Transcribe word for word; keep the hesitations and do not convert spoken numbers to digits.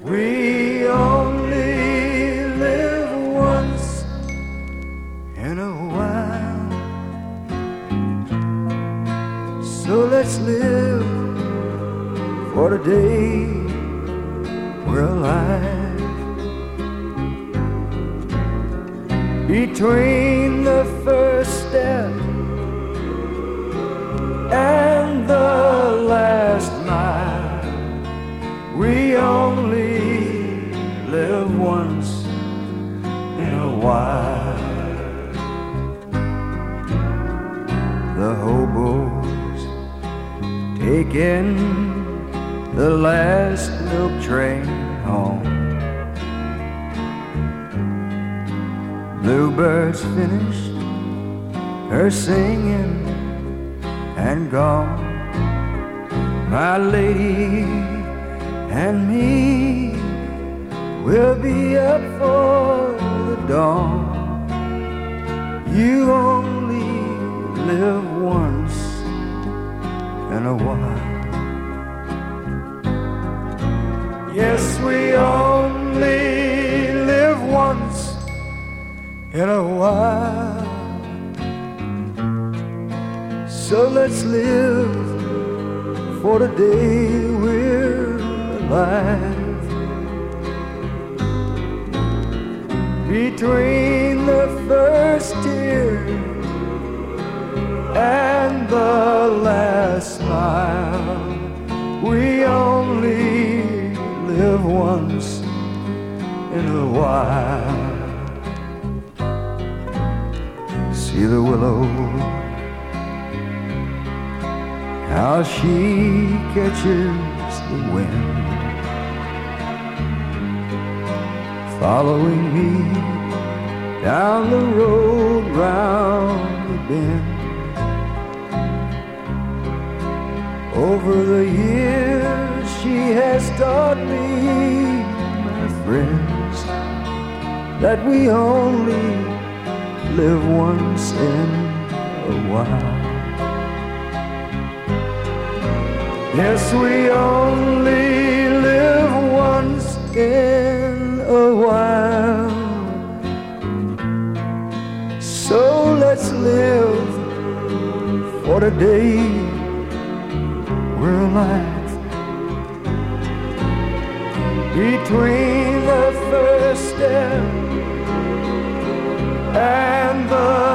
We only live once in a while, so let's live for today we're alive. Between the first step and the last mile, we only live once in a while. The hobos taking the last milk train home. Bluebird's finished her singing and gone. My lady and me will be up for the dawn. You only live once in a while. Yes, we only live once in a while, so let's live for the day we're alive. Between the first tear and the last smile, we only live once in a while. See the willow, how she catches the wind, following me down the road round the bend. Over the years she has taught me, my friends, that we only live once in a while. Yes, we only live once in a while, so let's live for the day we're alive. Between the first step and the